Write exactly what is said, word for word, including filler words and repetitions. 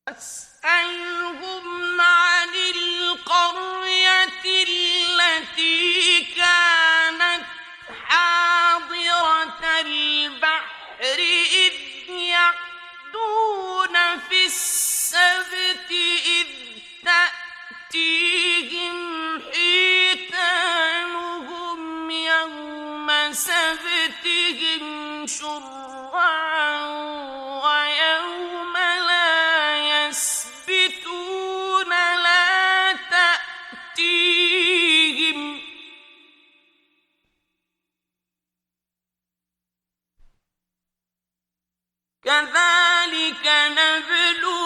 واسألهم عن القرية التي كانت حاضرة البحر إذ يعدون في السبت إذ تأتيهم حيتانهم يوم سبتهم شرعا ويوم لا يسبتون لا تأتيهم كذلك نبلوهم